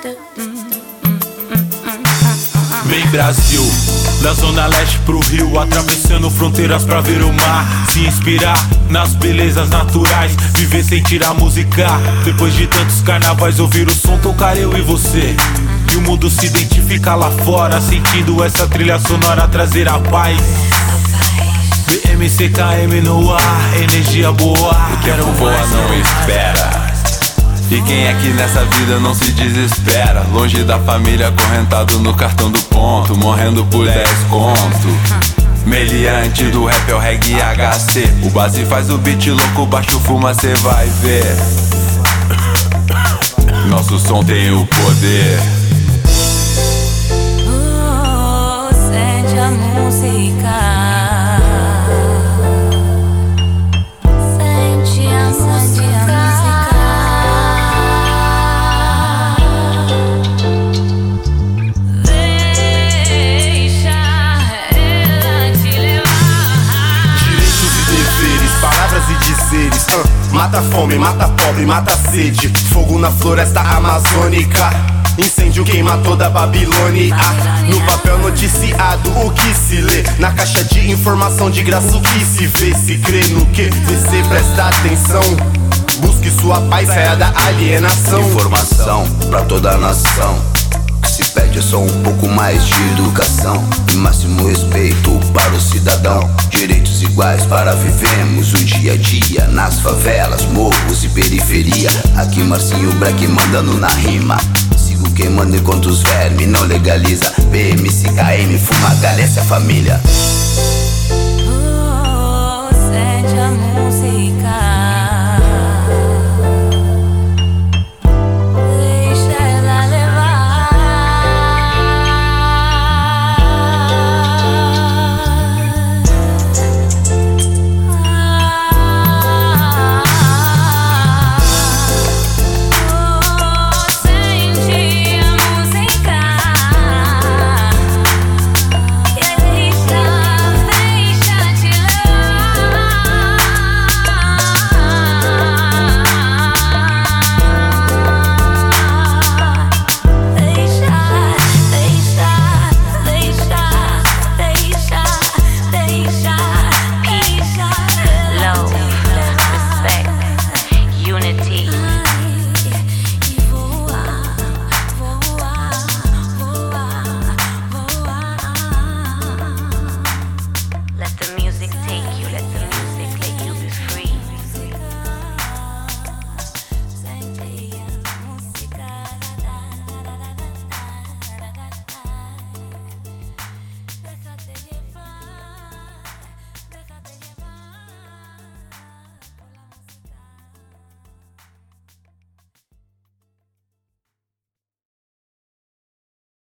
Vem Brasil, da zona leste pro rio, atravessando fronteiras pra ver o mar. Se inspirar nas belezas naturais, viver, sentir a música. Depois de tantos carnavais, ouvir o som, tocar eu e você. E o mundo se identifica lá fora, sentindo essa trilha sonora trazer a paz. BMCKM no ar, energia boa. O tempo voa, não espera. E quem é que nessa vida não se desespera? Longe da família, acorrentado no cartão do ponto, morrendo por 10 conto. Meliante do rap é o reggae HC. O base faz o beat louco, baixo fuma, cê vai ver. Nosso som tem o poder. Sente a música. Mata a fome, mata a pobre, mata a sede. Fogo na floresta amazônica. Incêndio queima toda a Babilônia. No papel noticiado o que se lê. Na caixa de informação de graça o que se vê. Se crê no que você presta atenção. Busque sua paz, saia da alienação. Informação pra toda a nação. Se pede é só um pouco mais de educação e máximo respeito para o cidadão. Direitos iguais para vivemos o dia a dia nas favelas, morros e periferia. Aqui Marcinho Black mandando na rima. Sigo queimando enquanto os vermes não legaliza. BMCKM, fuma, galera, família.